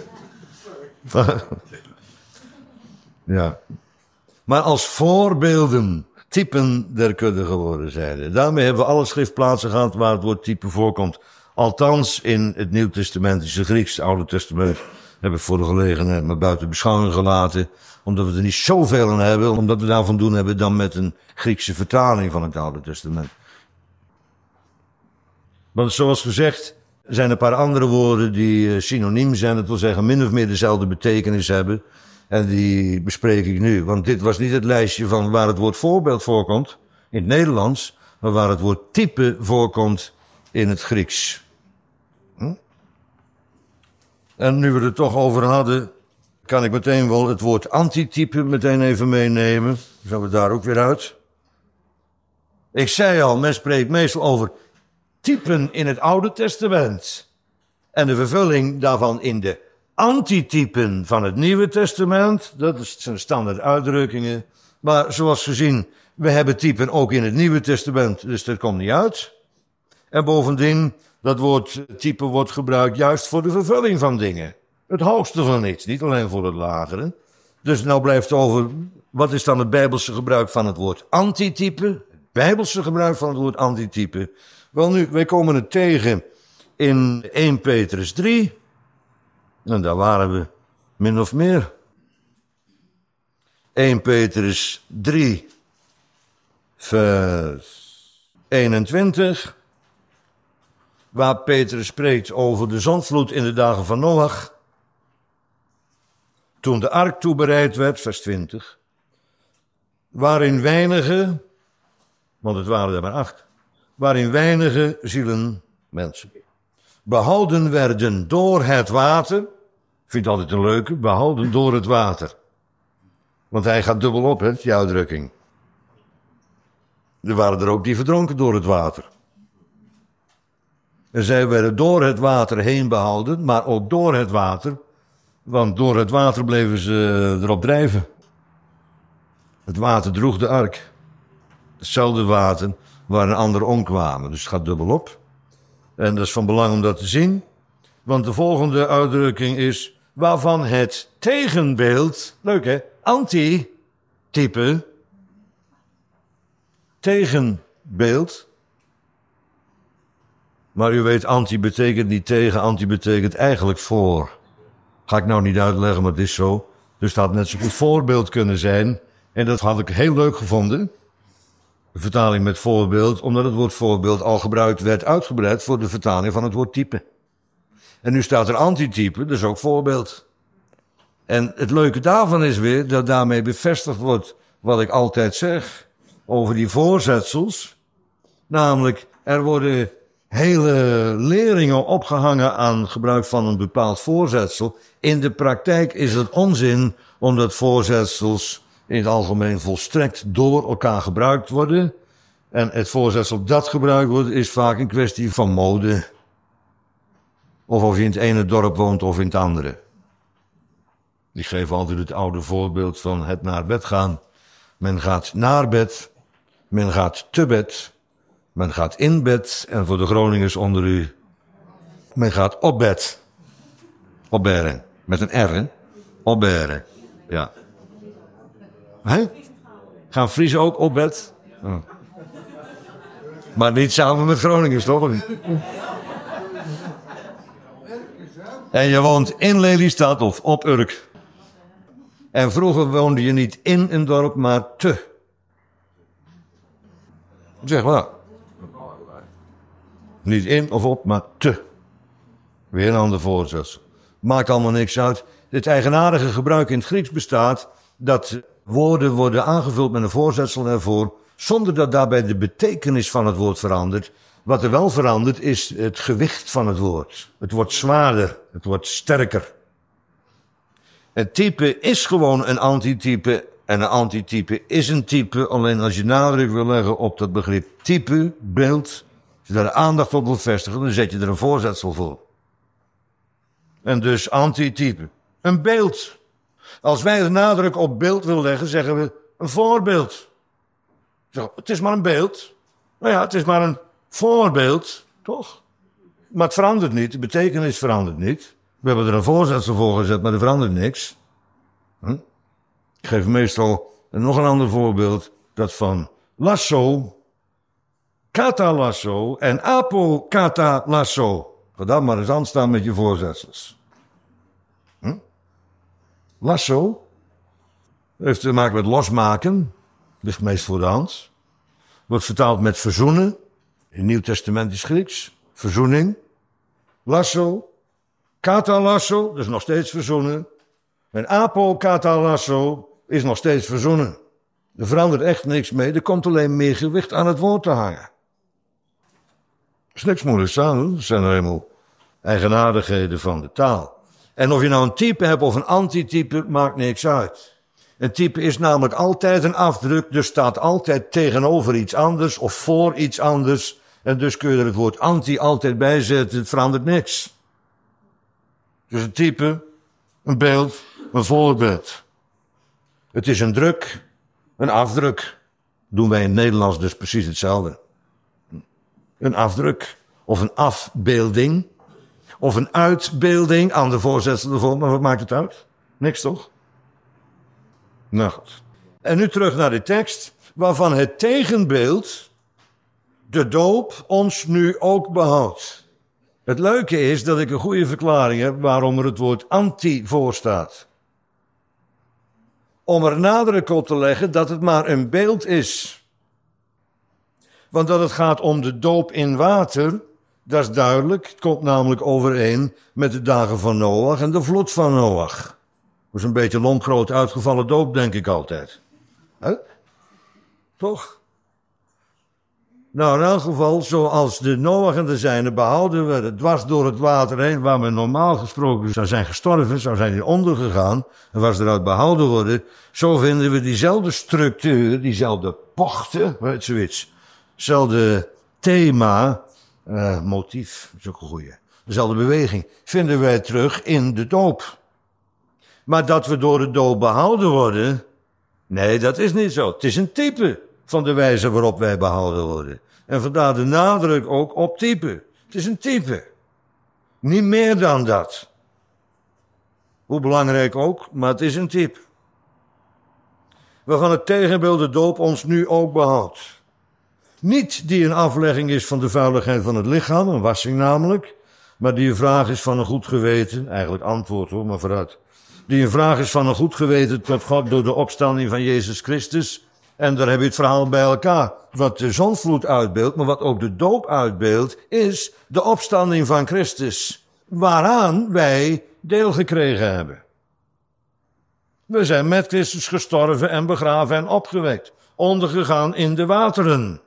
Ja. Maar als voorbeelden, typen der kudde geworden zijnde. Daarmee hebben we alle schriftplaatsen gehad waar het woord type voorkomt. Althans in het Nieuw-testamentische Grieks, het Oude Testament, heb ik voor de gelegenheid maar buiten beschouwing gelaten. Omdat we er niet zoveel aan hebben, omdat we daarvan doen hebben dan met een Griekse vertaling van het Oude Testament. Want zoals gezegd, er zijn een paar andere woorden die synoniem zijn, dat wil zeggen min of meer dezelfde betekenis hebben. En die bespreek ik nu, want dit was niet het lijstje van waar het woord voorbeeld voorkomt in het Nederlands, maar waar het woord type voorkomt in het Grieks. En nu we het toch over hadden, kan ik meteen wel het woord antitype meteen even meenemen. Dan zijn we daar ook weer uit. Ik zei al, men spreekt meestal over typen in het Oude Testament. En de vervulling daarvan in de antitypen van het Nieuwe Testament. Dat zijn standaard uitdrukkingen. Maar zoals gezien, we hebben typen ook in het Nieuwe Testament, dus dat komt niet uit. En bovendien, dat woord type wordt gebruikt juist voor de vervulling van dingen. Het hoogste van iets, niet alleen voor het lagere. Dus nou blijft over, wat is dan het Bijbelse gebruik van het woord antitype? Het Bijbelse gebruik van het woord antitype. Wel nu, wij komen het tegen in 1 Petrus 3. En daar waren we min of meer. 1 Petrus 3, vers 21. Waar Petrus spreekt over de zondvloed in de dagen van Noach. Toen de ark toebereid werd, vers 20. Waarin weinige, want het waren er maar 8. Waarin weinige zielen, mensen, behouden werden door het water. Ik vind het altijd een leuke, behouden door het water. Want hij gaat dubbel op, hè, die uitdrukking. Er waren er ook die verdronken door het water. En zij werden door het water heen behouden, maar ook door het water. Want door het water bleven ze erop drijven. Het water droeg de ark. Hetzelfde water waar een ander omkwamen. Dus het gaat dubbel op. En dat is van belang om dat te zien. Want de volgende uitdrukking is, waarvan het tegenbeeld, leuk hè, antitype, tegenbeeld. Maar u weet, anti betekent niet tegen, anti betekent eigenlijk voor. Ga ik nou niet uitleggen, maar het is zo. Dus het had net zo goed voorbeeld kunnen zijn. En dat had ik heel leuk gevonden. De vertaling met voorbeeld, omdat het woord voorbeeld al gebruikt werd, uitgebreid voor de vertaling van het woord type. En nu staat er antitype, dus ook voorbeeld. En het leuke daarvan is weer dat daarmee bevestigd wordt wat ik altijd zeg over die voorzetsels. Namelijk, er worden hele leringen opgehangen aan gebruik van een bepaald voorzetsel. In de praktijk is het onzin, omdat voorzetsels in het algemeen volstrekt door elkaar gebruikt worden. En het voorzetsel dat gebruikt wordt is vaak een kwestie van mode. Of je in het ene dorp woont of in het andere. Ik geef altijd het oude voorbeeld van het naar bed gaan. Men gaat naar bed, men gaat te bed, men gaat in bed en voor de Groningers onder u, men gaat op bed. Opberen, met een R, hè? Opberen, ja. Hè? Gaan Friesen ook op bed? Maar niet samen met Groningen, toch? En je woont in Lelystad of op Urk. En vroeger woonde je niet in een dorp, maar te. Zeg maar. Niet in of op, maar te. Weer een ander voorzetsel. Maakt allemaal niks uit. Het eigenaardige gebruik in het Grieks bestaat dat woorden worden aangevuld met een voorzetsel ervoor, zonder dat daarbij de betekenis van het woord verandert. Wat er wel verandert is het gewicht van het woord. Het wordt zwaarder, het wordt sterker. Het type is gewoon een antitype en een antitype is een type. Alleen als je nadruk wil leggen op dat begrip type, beeld, als je daar de aandacht op wil vestigen, dan zet je er een voorzetsel voor. En dus antitype. Een beeld. Als wij de nadruk op beeld willen leggen, zeggen we een voorbeeld. Zeg, het is maar een beeld. Nou ja, het is maar een voorbeeld, toch? Maar het verandert niet, de betekenis verandert niet. We hebben er een voorzetsel voor gezet, maar er verandert niks. Ik geef meestal nog een ander voorbeeld. Dat van lasso, katalasso en apokatalasso. Ga daar maar eens aan staan met je voorzetsels. Lasso heeft te maken met losmaken. Ligt meest voor de hand. Wordt vertaald met verzoenen. In het Nieuw Testament is Grieks. Verzoening. Lasso. Katalasso, dat is nog steeds verzoenen. En apokatalasso is nog steeds verzoenen. Er verandert echt niks mee. Er komt alleen meer gewicht aan het woord te hangen. Er is niks moeilijks aan. Dat zijn er helemaal eigenaardigheden van de taal. En of je nou een type hebt of een antitype, maakt niks uit. Een type is namelijk altijd een afdruk, dus staat altijd tegenover iets anders of voor iets anders. En dus kun je er het woord anti altijd bij zetten, het verandert niks. Dus een type, een beeld, een voorbeeld. Het is een druk, een afdruk. Doen wij in het Nederlands dus precies hetzelfde. Een afdruk of een afbeelding. Of een uitbeelding, ander voorzetsel ervoor, maar wat maakt het uit? Niks toch? Nou goed. En nu terug naar de tekst, waarvan het tegenbeeld, de doop, ons nu ook behoudt. Het leuke is dat ik een goede verklaring heb waarom er het woord anti voor staat. Om er nadruk op te leggen dat het maar een beeld is. Want dat het gaat om de doop in water, dat is duidelijk. Het komt namelijk overeen met de dagen van Noach en de vloed van Noach. Dat is een beetje lompgroot uitgevallen doop, denk ik altijd. Toch? Nou, in elk geval, zoals de Noach en de zijnen behouden werden, dwars door het water heen, waar men normaal gesproken zou zijn gestorven, zou zijn ondergegaan, en waar ze eruit behouden worden, zo vinden we diezelfde structuur, diezelfde pochten, weet zoiets, hetzelfde thema, motief, dat is ook een goeie, dezelfde beweging, vinden wij terug in de doop. Maar dat we door de doop behouden worden, nee, dat is niet zo. Het is een type van de wijze waarop wij behouden worden. En vandaar de nadruk ook op type. Het is een type. Niet meer dan dat. Hoe belangrijk ook, maar het is een type. Waarvan het tegenbeeld de doop ons nu ook behoudt. Niet die een aflegging is van de vuiligheid van het lichaam, een wassing namelijk, maar die een vraag is van een goed geweten, eigenlijk antwoord hoor, maar vooruit. Die een vraag is van een goed geweten tot God door de opstanding van Jezus Christus. En daar heb je het verhaal bij elkaar. Wat de zondvloed uitbeeldt, maar wat ook de doop uitbeeldt, is de opstanding van Christus. Waaraan wij deel gekregen hebben. We zijn met Christus gestorven en begraven en opgewekt. Ondergegaan in de wateren.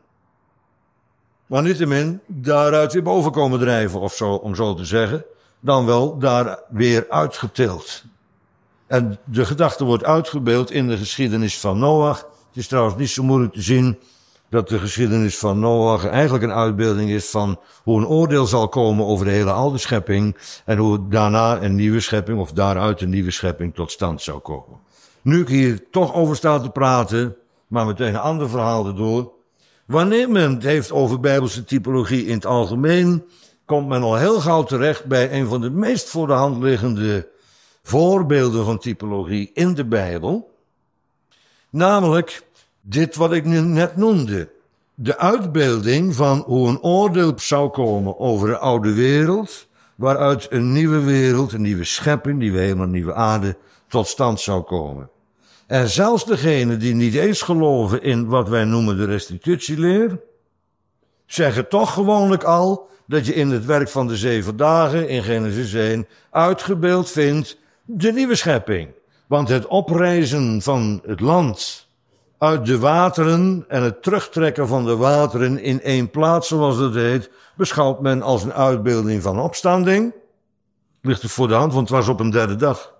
Maar niettemin daaruit weer boven komen drijven of zo, om zo te zeggen. Dan wel daar weer uitgetild. En de gedachte wordt uitgebeeld in de geschiedenis van Noach. Het is trouwens niet zo moeilijk te zien dat de geschiedenis van Noach eigenlijk een uitbeelding is van hoe een oordeel zal komen over de hele oude schepping en hoe daarna een nieuwe schepping of daaruit een nieuwe schepping tot stand zou komen. Nu ik hier toch over sta te praten, maar meteen een ander verhaal erdoor. Wanneer men het heeft over bijbelse typologie in het algemeen, komt men al heel gauw terecht bij een van de meest voor de hand liggende voorbeelden van typologie in de Bijbel. Namelijk dit wat ik nu net noemde. De uitbeelding van hoe een oordeel zou komen over de oude wereld, waaruit een nieuwe wereld, een nieuwe schepping, nieuwe hemel, een nieuwe aarde tot stand zou komen. En zelfs degenen die niet eens geloven in wat wij noemen de restitutieleer, zeggen toch gewoonlijk al dat je in het werk van de 7 dagen in Genesis 1 uitgebeeld vindt de nieuwe schepping. Want het oprijzen van het land uit de wateren en het terugtrekken van de wateren in één plaats, zoals dat heet, beschouwt men als een uitbeelding van opstanding. Ligt er voor de hand, want het was op een 3e dag.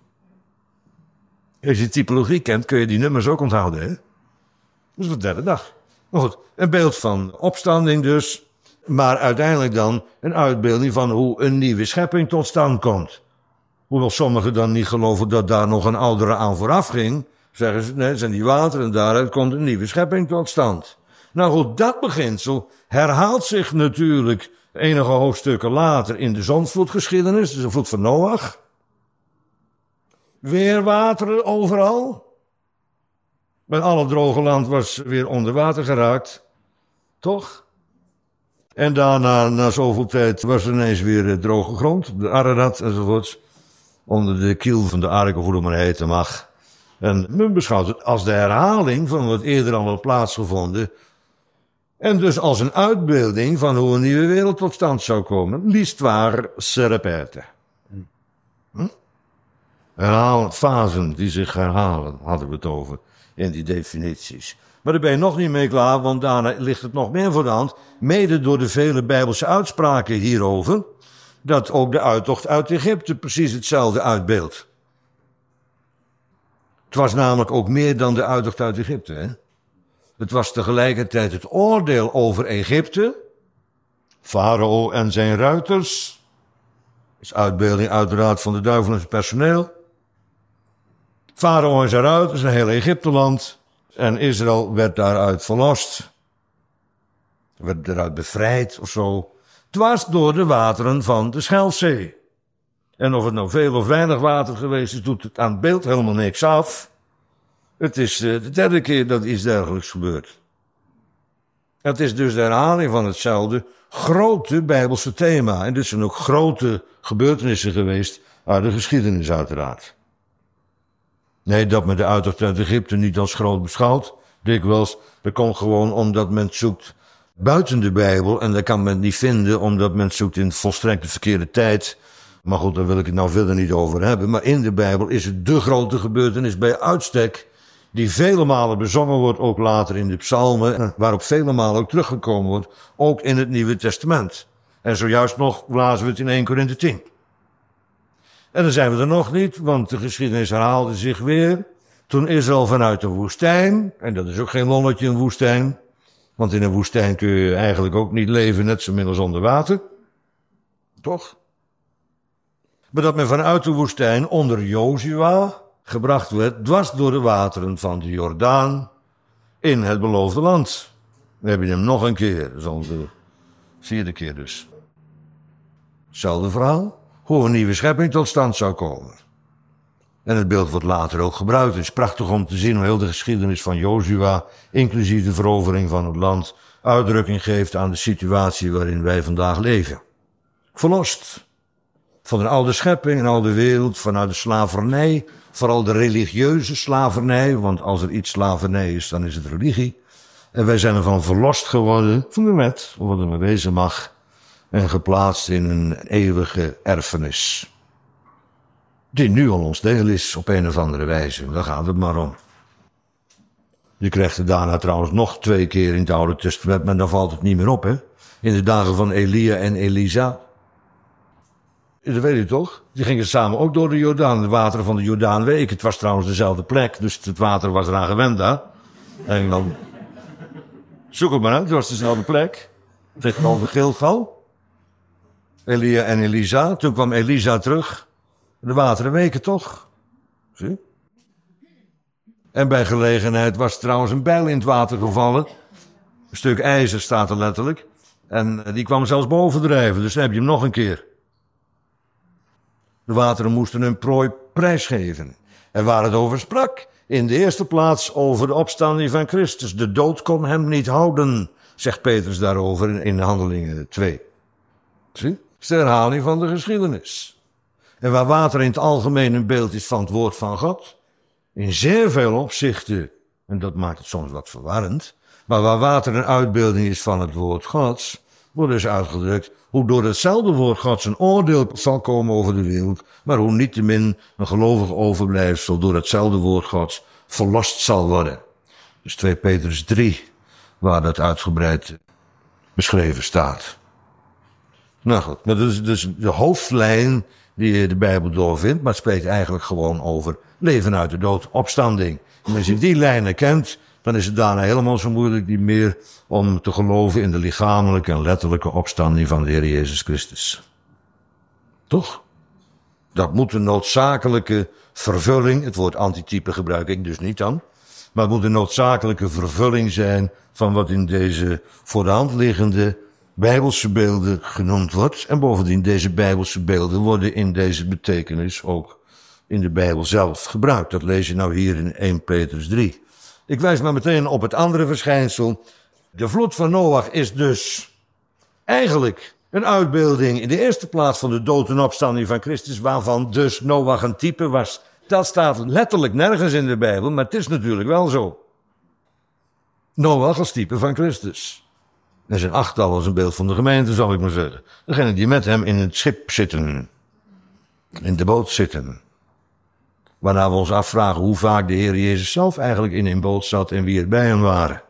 Als je typologie kent, kun je die nummers ook onthouden, hè? Dat is op de 3e dag. Maar goed, een beeld van opstanding dus, maar uiteindelijk dan een uitbeelding van hoe een nieuwe schepping tot stand komt. Hoewel sommigen dan niet geloven dat daar nog een oudere aan vooraf ging, zeggen ze, nee, het zijn die wateren en daaruit komt een nieuwe schepping tot stand. Nou goed, dat beginsel herhaalt zich natuurlijk enige hoofdstukken later in de zondvloedgeschiedenis, dus de vloed van Noach. Weer wateren overal. Maar alle droge land was weer onder water geraakt. Toch? En daarna, na zoveel tijd, was er ineens weer droge grond. De Ararat enzovoorts. Onder de kiel van de ark, of hoe het maar heten mag. En men beschouwt het als de herhaling van wat eerder al had plaatsgevonden. En dus als een uitbeelding van hoe een nieuwe wereld tot stand zou komen. L'histoire se répète. Herhalen, fasen die zich herhalen, hadden we het over in die definities. Maar daar ben je nog niet mee klaar, want daarna ligt het nog meer voor de hand, mede door de vele Bijbelse uitspraken hierover, dat ook de uittocht uit Egypte precies hetzelfde uitbeeldt. Het was namelijk ook meer dan de uittocht uit Egypte, hè? Het was tegelijkertijd het oordeel over Egypte, Farao en zijn ruiters, is uitbeelding uiteraard van de duivel en zijn personeel. Farao en zijn ruiters, een heel Egypteland. En Israël werd daaruit verlost. Werd eruit bevrijd of zo. Dwars door de wateren van de Schelfzee. En of het nou veel of weinig water geweest is, doet het aan het beeld helemaal niks af. Het is de 3e keer dat iets dergelijks gebeurt. Het is dus de herhaling van hetzelfde grote Bijbelse thema. En dit zijn ook grote gebeurtenissen geweest uit de geschiedenis uiteraard. Nee, dat men de uittocht uit Egypte niet als groot beschouwt, dikwijls, dat komt gewoon omdat men zoekt buiten de Bijbel, en dat kan men niet vinden omdat men zoekt in volstrekt de verkeerde tijd. Maar goed, daar wil ik het nou verder niet over hebben. Maar in de Bijbel is het de grote gebeurtenis bij uitstek, die vele malen bezongen wordt, ook later in de psalmen, waarop vele malen ook teruggekomen wordt, ook in het Nieuwe Testament. En zojuist nog lazen we het in 1 Korinthe 10. En dan zijn we er nog niet, want de geschiedenis herhaalde zich weer. Toen Israël vanuit de woestijn, en dat is ook geen lolletje een woestijn, want in een woestijn kun je eigenlijk ook niet leven, net zo min als onder water. Toch? Maar dat men vanuit de woestijn onder Jozua gebracht werd, dwars door de wateren van de Jordaan, in het beloofde land. Dan heb je hem nog een keer, dat is al de 4e keer dus. Hetzelfde verhaal. Hoe een nieuwe schepping tot stand zou komen. En het beeld wordt later ook gebruikt. Het is prachtig om te zien hoe heel de geschiedenis van Jozua, inclusief de verovering van het land, uitdrukking geeft aan de situatie waarin wij vandaag leven. Verlost van een oude schepping, een oude wereld, vanuit de slavernij, vooral de religieuze slavernij, want als er iets slavernij is, dan is het religie. En wij zijn ervan verlost geworden van de wet, of wat er maar wezen mag, en geplaatst in een eeuwige erfenis. Die nu al ons deel is, op een of andere wijze. Daar gaat het maar om. Je krijgt het daarna trouwens nog 2 keer in het Oude Testament, maar dan valt het niet meer op, hè. In de dagen van Elia en Elisa. Dat weet je toch? Die gingen samen ook door de Jordaan, de wateren van de Jordaan weken. Het was trouwens dezelfde plek, dus het water was eraan gewend daar. En dan zoek het maar uit, het was dezelfde plek. Tegenover Gilgal. Elia en Elisa. Toen kwam Elisa terug. De wateren weken toch? Zie? En bij gelegenheid was trouwens een bijl in het water gevallen. Een stuk ijzer staat er letterlijk. En die kwam zelfs bovendrijven, dus dan heb je hem nog een keer. De wateren moesten hun prooi prijsgeven. En waar het over sprak, In de eerste plaats over de opstanding van Christus. De dood kon hem niet houden, zegt Petrus daarover in Handelingen 2. Zie? Dat is de herhaling van de geschiedenis. En waar water in het algemeen een beeld is van het woord van God, in zeer veel opzichten, en dat maakt het soms wat verwarrend, maar waar water een uitbeelding is van het woord Gods, wordt dus uitgedrukt hoe door hetzelfde woord Gods een oordeel zal komen over de wereld, maar hoe niettemin een gelovig overblijfsel door hetzelfde woord Gods verlost zal worden. Dus 2 Petrus 3, waar dat uitgebreid beschreven staat. Nou goed, maar dat is dus de hoofdlijn die je de Bijbel doorvindt, maar het spreekt eigenlijk gewoon over leven uit de dood, opstanding. En als je die lijnen kent, dan is het daarna helemaal zo moeilijk niet meer om te geloven in de lichamelijke en letterlijke opstanding van de Heer Jezus Christus. Toch? Dat moet een noodzakelijke vervulling, het woord antitype gebruik ik dus niet dan, maar het moet een noodzakelijke vervulling zijn van wat in deze voor de hand liggende Bijbelse beelden genoemd wordt. En bovendien, deze Bijbelse beelden worden in deze betekenis ook in de Bijbel zelf gebruikt. Dat lees je nou hier in 1 Petrus 3. Ik wijs maar meteen op het andere verschijnsel. De vloed van Noach is dus eigenlijk een uitbeelding in de eerste plaats van de dood en opstanding van Christus, waarvan dus Noach een type was. Dat staat letterlijk nergens in de Bijbel, maar het is natuurlijk wel zo. Noach als type van Christus. En zijn achttal als een beeld van de gemeente, zal ik maar zeggen. Degenen die met hem in het schip zitten. In de boot zitten. Waarna we ons afvragen hoe vaak de Heer Jezus zelf eigenlijk in een boot zat en wie er bij hem waren.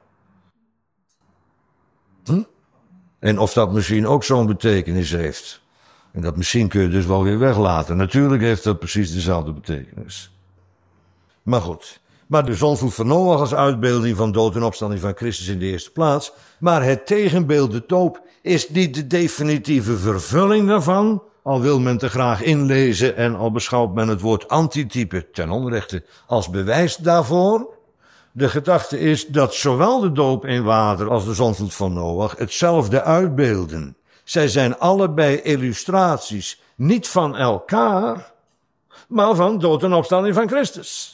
En of dat misschien ook zo'n betekenis heeft. En dat misschien kun je dus wel weer weglaten. Natuurlijk heeft dat precies dezelfde betekenis. Maar goed. Maar de zondvloed van Noach als uitbeelding van dood en opstanding van Christus in de eerste plaats. Maar het tegenbeeld, de doop, is niet de definitieve vervulling daarvan. Al wil men te graag inlezen en al beschouwt men het woord antitype ten onrechte als bewijs daarvoor. De gedachte is dat zowel de doop in water als de zondvloed van Noach hetzelfde uitbeelden. Zij zijn allebei illustraties, niet van elkaar, maar van dood en opstanding van Christus.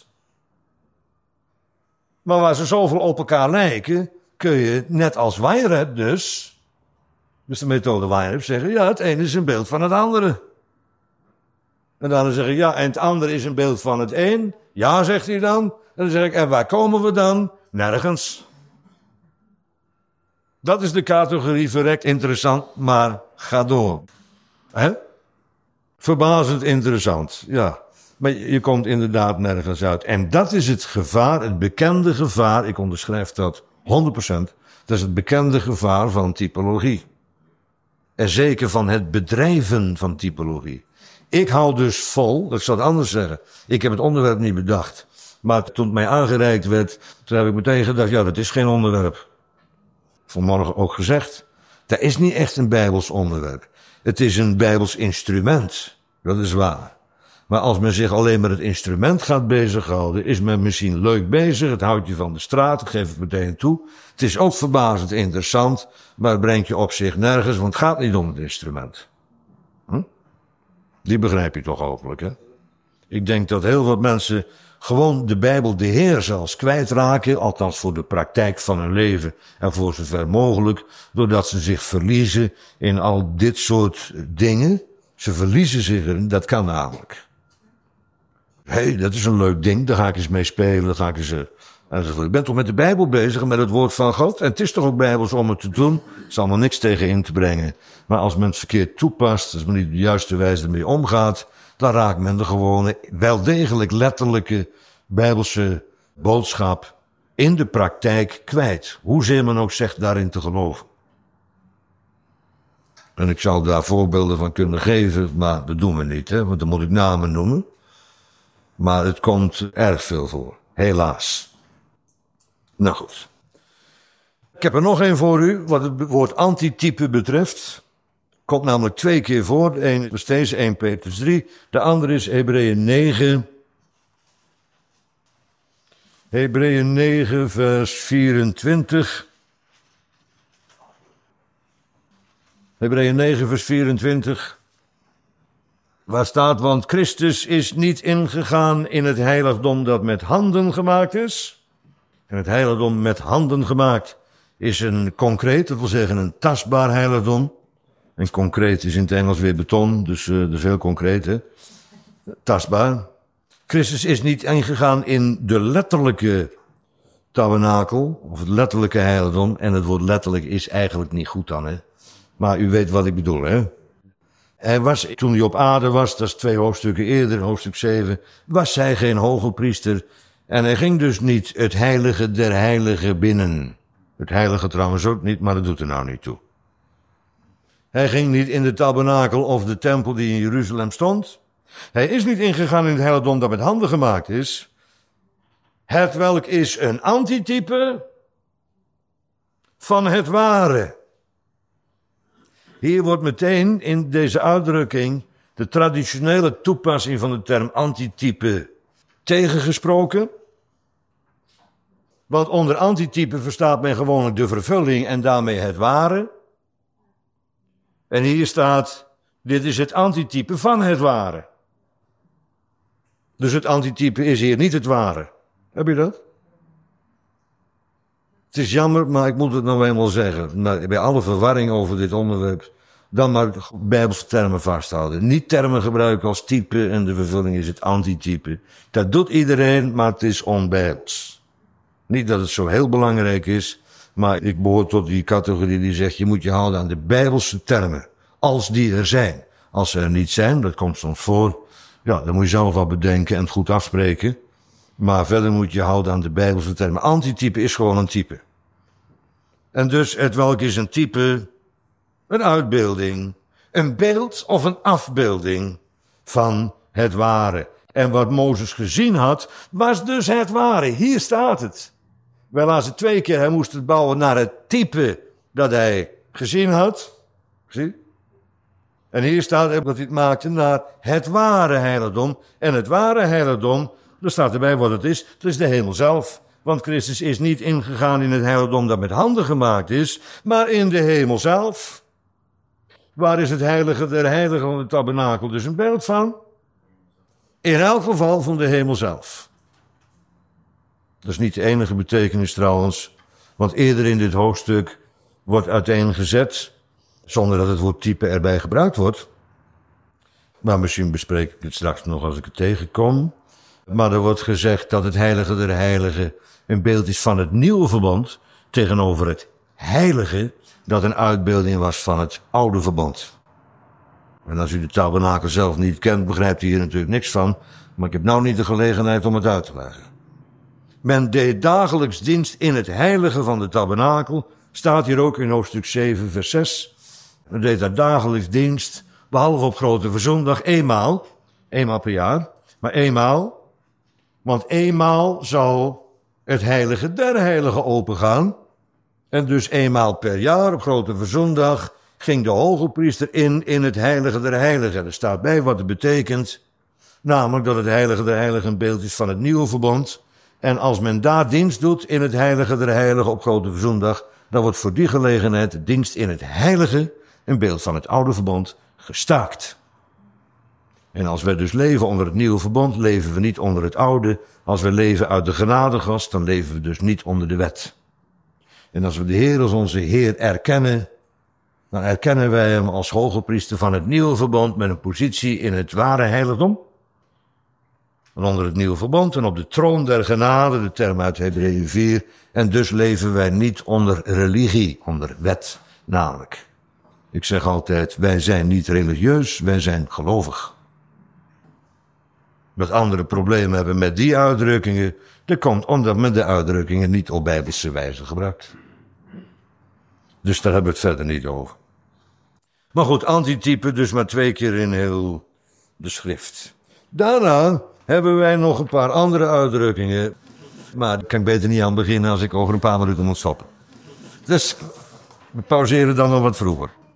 Maar waar ze zoveel op elkaar lijken, kun je, net als Weyerhaeup dus de methode Weyerhaeup, zeggen, ja, het ene is een beeld van het andere. En dan zeggen, ja, en het andere is een beeld van het een. Ja, zegt hij dan. En dan zeg ik, en waar komen we dan? Nergens. Dat is de categorie verrekt interessant, maar ga door. Hè? Verbazend interessant, ja. Maar je komt inderdaad nergens uit. En dat is het gevaar, het bekende gevaar, ik onderschrijf dat 100%, dat is het bekende gevaar van typologie. En zeker van het bedrijven van typologie. Ik hou dus vol, ik zal het anders zeggen, ik heb het onderwerp niet bedacht. Maar toen het mij aangereikt werd, toen heb ik meteen gedacht, ja, dat is geen onderwerp. Vanmorgen ook gezegd, dat is niet echt een Bijbels onderwerp. Het is een Bijbels instrument, dat is waar. Maar als men zich alleen met het instrument gaat bezighouden, is men misschien leuk bezig, het houdt je van de straat, ik geef het meteen toe. Het is ook verbazend interessant, maar het brengt je op zich nergens, want het gaat niet om het instrument. Die begrijp je toch hopelijk, hè? Ik denk dat heel wat mensen gewoon de Bijbel, de Heer zelfs, kwijtraken, althans voor de praktijk van hun leven en voor zover mogelijk, doordat ze zich verliezen in al dit soort dingen. Ze verliezen zich erin, dat kan namelijk. Hé, dat is een leuk ding, daar ga ik eens mee spelen, daar ga ik eens... Ik ben toch met de Bijbel bezig, met het woord van God. En het is toch ook Bijbels om het te doen. Er is allemaal niks tegen in te brengen. Maar als men het verkeerd toepast, als men niet op de juiste wijze ermee omgaat, dan raakt men de gewone, wel degelijk letterlijke Bijbelse boodschap in de praktijk kwijt. Hoezeer men ook zegt daarin te geloven. En ik zou daar voorbeelden van kunnen geven, maar dat doen we niet, hè, want dan moet ik namen noemen. Maar het komt erg veel voor, helaas. Nou goed. Ik heb er nog één voor u, wat het woord antitype betreft. Komt namelijk 2 keer voor. De ene is steeds 1 Petrus 3. De andere is Hebreeën 9. Hebreeën 9 vers 24. Hebreeën 9 vers 24. Waar staat, want Christus is niet ingegaan in het heiligdom dat met handen gemaakt is. En het heiligdom met handen gemaakt is een concreet, dat wil zeggen een tastbaar heiligdom. En concreet is in het Engels weer beton, dus dat is heel concreet, hè. Tastbaar. Christus is niet ingegaan in de letterlijke tabernakel, of het letterlijke heiligdom. En het woord letterlijk is eigenlijk niet goed dan, hè. Maar u weet wat ik bedoel, hè. Hij was, toen hij op aarde was, dat is 2 hoofdstukken eerder, hoofdstuk 7, was hij geen hoge priester. En hij ging dus niet het heilige der heiligen binnen. Het heilige trouwens ook niet, maar dat doet er nou niet toe. Hij ging niet in de tabernakel of de tempel die in Jeruzalem stond. Hij is niet ingegaan in het heiligdom dat met handen gemaakt is. Hetwelk is een antitype van het ware. Hier wordt meteen in deze uitdrukking de traditionele toepassing van de term antitype tegengesproken. Want onder antitype verstaat men gewoonlijk de vervulling en daarmee het ware. En hier staat, dit is het antitype van het ware. Dus het antitype is hier niet het ware. Heb je dat? Het is jammer, maar ik moet het nou eenmaal zeggen. Bij alle verwarring over dit onderwerp, dan maar Bijbelse termen vasthouden. Niet termen gebruiken als type en de vervulling is het antitype. Dat doet iedereen, maar het is onbijbels. Niet dat het zo heel belangrijk is, maar ik behoor tot die categorie die zegt, je moet je houden aan de Bijbelse termen. Als die er zijn. Als ze er niet zijn, dat komt soms voor, ja, dan moet je zelf wat bedenken en het goed afspreken. Maar verder moet je houden aan de Bijbelse termen. Antitype is gewoon een type. En dus hetwelk is een type, een uitbeelding, een beeld of een afbeelding van het ware. En wat Mozes gezien had, was dus het ware. Hier staat het. Wij lazen 2 keer, hij moest het bouwen naar het type dat hij gezien had. Zie? En hier staat dat hij het maakte naar het ware heiligdom. En het ware heiligdom, er staat erbij wat het is de hemel zelf. Want Christus is niet ingegaan in het heiligdom dat met handen gemaakt is, maar in de hemel zelf. Waar is het heilige der heiligen van de tabernakel dus een beeld van? In elk geval van de hemel zelf. Dat is niet de enige betekenis trouwens, want eerder in dit hoofdstuk wordt uiteengezet, zonder dat het woord type erbij gebruikt wordt. Maar misschien bespreek ik het straks nog als ik het tegenkom. Maar er wordt gezegd dat het heilige der heiligen een beeld is van het nieuwe verbond, tegenover het heilige dat een uitbeelding was van het oude verbond. En als u de tabernakel zelf niet kent, begrijpt u hier natuurlijk niks van, maar ik heb nou niet de gelegenheid om het uit te leggen. Men deed dagelijks dienst in het heilige van de tabernakel, staat hier ook in hoofdstuk 7 vers 6. Men deed daar dagelijks dienst, behalve op grote verzoendag, eenmaal per jaar, maar eenmaal, want eenmaal zou het heilige der heiligen opengaan. En dus eenmaal per jaar op grote verzoendag ging de hoge priester in het heilige der heiligen. Er staat bij wat het betekent, namelijk dat het heilige der heiligen een beeld is van het nieuwe verbond. En als men daar dienst doet in het heilige der heiligen op grote verzoendag, dan wordt voor die gelegenheid de dienst in het heilige, een beeld van het oude verbond, gestaakt. En als wij dus leven onder het nieuwe verbond, leven we niet onder het oude. Als we leven uit de genadegast, dan leven we dus niet onder de wet. En als we de Heer als onze Heer erkennen, dan erkennen wij hem als hoge priester van het nieuwe verbond met een positie in het ware heiligdom. En onder het nieuwe verbond en op de troon der genade, de term uit Hebreeën 4. En dus leven wij niet onder religie, onder wet namelijk. Ik zeg altijd, wij zijn niet religieus, wij zijn gelovig. Dat andere problemen hebben met die uitdrukkingen, dat komt omdat men de uitdrukkingen niet op bijbelse wijze gebruikt. Dus daar hebben we het verder niet over. Maar goed, antitype dus maar 2 keer in heel de schrift. Daarna hebben wij nog een paar andere uitdrukkingen, maar daar kan ik beter niet aan beginnen als ik over een paar minuten moet stoppen. Dus we pauzeren dan nog wat vroeger.